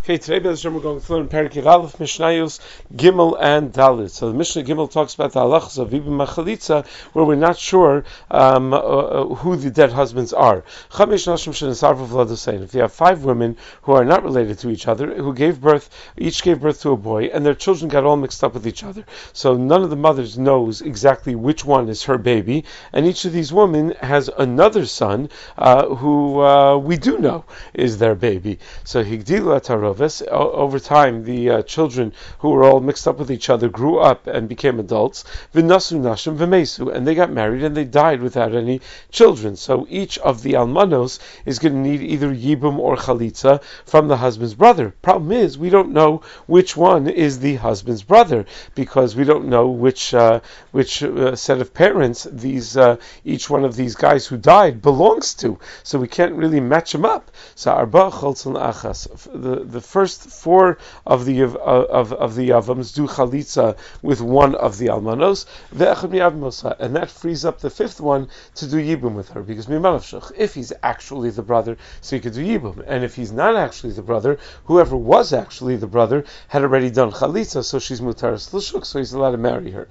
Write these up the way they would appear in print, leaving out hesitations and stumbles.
Okay, today we're going to learn Perek Aleph, Mishnayos, Gimel, and Dalit. So the Mishnah Gimel talks about the halachas of Ibn Machalitza, where we're not sure who the dead husbands are. If you have 5 women who are not related to each other, who each gave birth to a boy, and their children got all mixed up with each other. So none of the mothers knows exactly which one is her baby, and each of these women has another son who we do know is their baby. So Higdilu Ataroves. Over time, the children who were all mixed up with each other grew up and became adults. V'nasu nashim v'mesu, and they got married and they died without any children. So each of the almanos is going to need either yibum or chalitza from the husband's brother. Problem is, we don't know which one is the husband's brother because we don't know which set of parents each one of these guys who died belongs to. So we can't really match them up. So arba cholzon achas. The first 4 of the Yavams do chalitza with one of the almanos, and that frees up the 5th one to do yibum with her, because if he's actually the brother, so he could do yibum, and if he's not actually the brother, whoever was actually the brother had already done chalitza, so she's mutaras l'shuk, so he's allowed to marry her.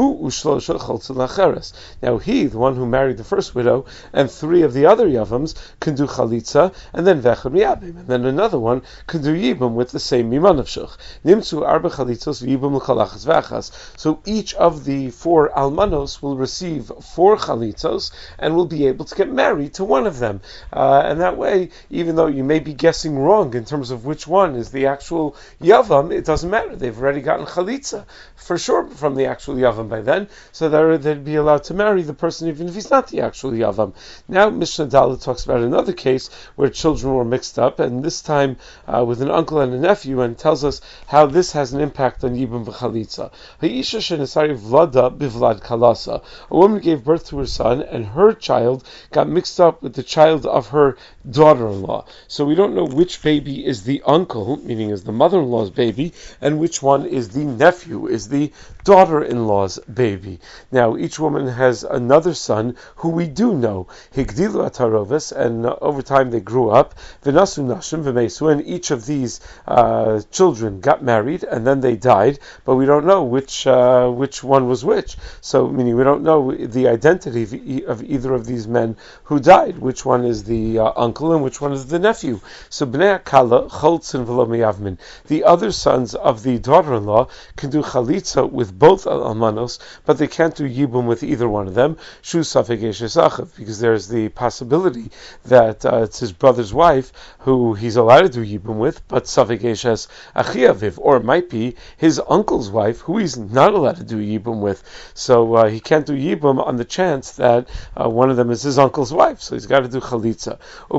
Now he, the one who married the first widow, and 3 of the other Yavams can do chalitza, and then vechad miyabim, and then another one can do yibum with the same mimanavshuch. Nimtzu arba chalitzos yibum l'chalachas v'achas. So each of the 4 almanos will receive 4 chalitzos and will be able to get married to one of them. And that way, even though you may be guessing wrong in terms of which one is the actual yavam, it doesn't matter. They've already gotten chalitza for sure from the actual yavam by then, so they'd be allowed to marry the person even if he's not the actual yavam. Now Mishnah Dalet talks about another case where children were mixed up, and this time with an uncle and a nephew, and tells us how this has an impact on Yibum v'Chalitza. Ha'isha shenesari vlada bivlad kalasa. A woman gave birth to her son, and her child got mixed up with the child of her daughter-in-law. So we don't know which baby is the uncle, meaning is the mother-in-law's baby, and which one is the nephew, is the daughter-in-law's baby. Now, each woman has another son who we do know. Higdilu ataroves, and over time they grew up. V'nasu nashim v'mesu, and each of these children got married and then they died, but we don't know which one was which. So, meaning we don't know the identity of either of these men who died. Which one is the uncle and which one is the nephew? So, bnei akala choltzin v'lo miyavmin. The other sons of the daughter-in-law can do chalitza with both almanos, but they can't do yibum with either one of them. Shu safek eshes achav, because there's the possibility that it's his brother's wife who he's allowed to do yibum with, but safek eshes achiaviv, or it might be his uncle's wife who he's not allowed to do yibum with. So he can't do yibum on the chance that one of them is his uncle's wife, so he's got to do chalitza.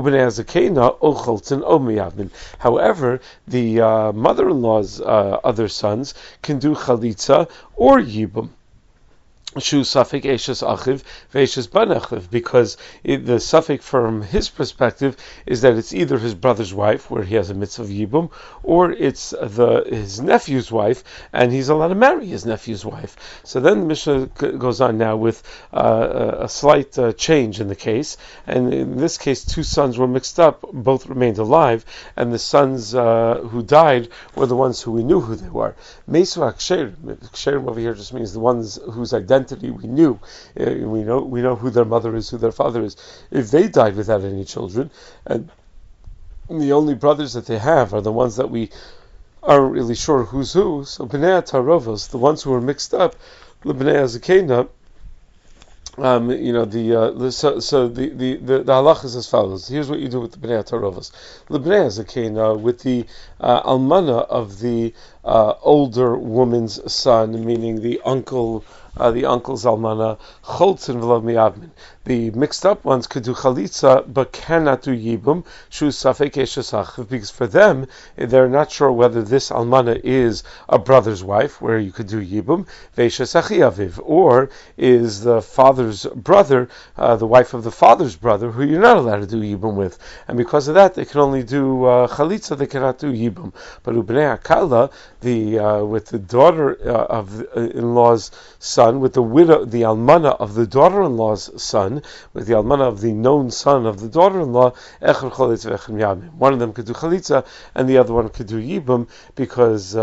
However, the mother-in-law's other sons can do chalitza or yibum. Shu safek eshes achiv ve'eshes ban achiv, because the suffix from his perspective is that it's either his brother's wife, where he has a mitzvah of yibum, or it's his nephew's wife, and he's allowed to marry his nephew's wife. So then the Mishnah goes on now with a slight change in the case, and in this case 2 sons were mixed up, both remained alive, and the sons who died were the ones who we knew who they were. Mesu haksherim over here just means the ones whose identity we knew. We know who their mother is, who their father is. If they died without any children, and the only brothers that they have are the ones that we aren't really sure who's who, so bnei tarovos, the ones who are mixed up, lebnei azakena, the halach is as follows. Here's what you do with the bnei tarovos. Lebnei azakena, with the almana of the older woman's son, meaning the uncle's almana, choltzin v'lo miyavmin. The mixed up ones could do chalitza, but cannot do yibum, shu safek eshes achiv, because for them, they're not sure whether this almana is a brother's wife, where you could do yibum, ve'eshes achiaviv, or is the father's brother, the wife of the father's brother, who you're not allowed to do yibum with. And because of that, they can only do chalitza, they cannot do yibum. But ubnei akala, with the daughter of in-law's son, with the widow, the almana of the daughter-in-law's son, son, with the almana of the known son of the daughter-in-law, echer cholitza v'echer miyamim. One of them could do chalitza, and the other one could do yibum, because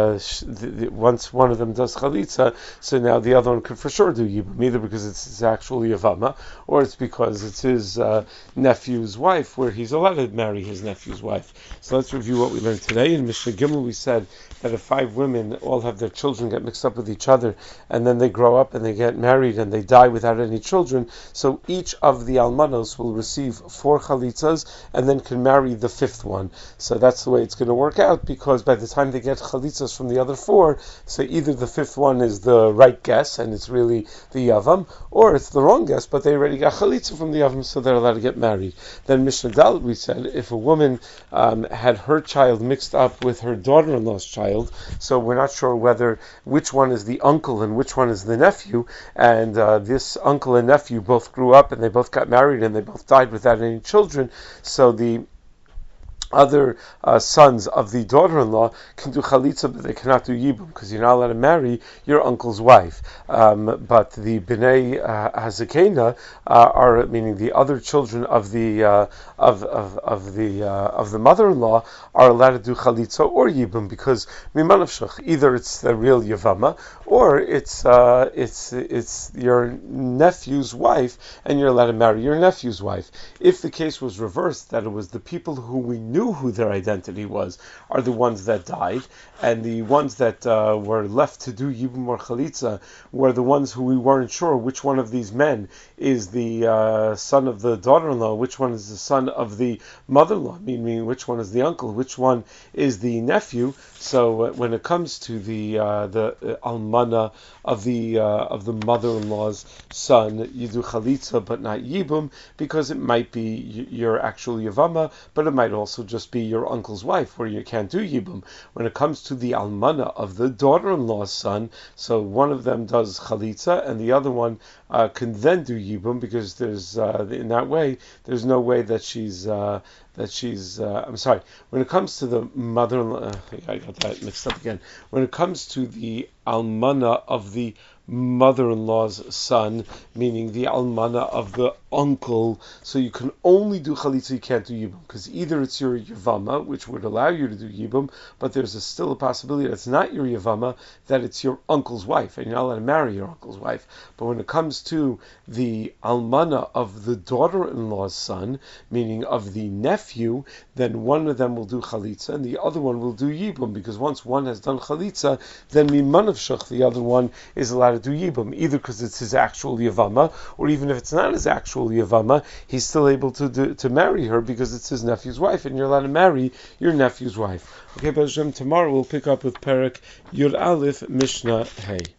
once one of them does chalitza, so now the other one could for sure do yibum, either because it's his actual yavama, or it's because it's his nephew's wife, where he's allowed to marry his nephew's wife. So let's review what we learned today. In Mishnah Gimel we said that if 5 women all have their children get mixed up with each other, and then they grow up and they get married and they die without any children, so each of the almanos will receive 4 chalitzas and then can marry the 5th one. So that's the way it's going to work out, because by the time they get chalitzas from the other 4, so either the 5th one is the right guess and it's really the yavam, or it's the wrong guess, but they already got chalitza from the yavam, so they're allowed to get married. Then Mishnah Dalet we said, if a woman had her child mixed up with her daughter-in-law's child, so we're not sure which one is the uncle and which one is the nephew, and this uncle and nephew both grew up and they both got married and they both died without any children, so the other sons of the daughter-in-law can do chalitza, but they cannot do yibum, because you're not allowed to marry your uncle's wife. But the bnei hazekena are, meaning the other children of the mother-in-law, are allowed to do chalitza or yibum, because miman nafshach, either it's the real yavama or it's your nephew's wife, and you're allowed to marry your nephew's wife. If the case was reversed, that it was the people who we knew who their identity was are the ones that died, and the ones that were left to do yibum or chalitza were the ones who we weren't sure which one of these men is the son of the daughter-in-law, which one is the son of the mother-in-law, meaning which one is the uncle, which one is the nephew. So when it comes to the almana of the mother-in-law's son, you do chalitza but not yibum, because it might be your actual yavama, but it might also just be your uncle's wife, where you can't do yibum. When it comes to the almana of the daughter-in-law's son, so one of them does chalitza and the other one can then do yibum, because there's in that way there's no way that she's I'm sorry. When it comes to the mother-in-law, I got that mixed up again. When it comes to the almana of the mother-in-law's son, meaning the almana of the uncle, so you can only do chalitza, you can't do yibum, because either it's your yavama, which would allow you to do yibum, but there's still a possibility that it's not your yavama, that it's your uncle's wife, and you're not allowed to marry your uncle's wife. But when it comes to the almana of the daughter-in-law's son, meaning of the nephew, then one of them will do chalitza and the other one will do yibum, because once one has done chalitza, then miman nafshach, the other one is allowed to do yibum, either because it's his actual yavama, or even if it's not his actual yavama, he's still able to marry her, because it's his nephew's wife, and you're allowed to marry your nephew's wife. Okay, B'Hashem, tomorrow we'll pick up with Perek Yud Aleph Mishnah Hey.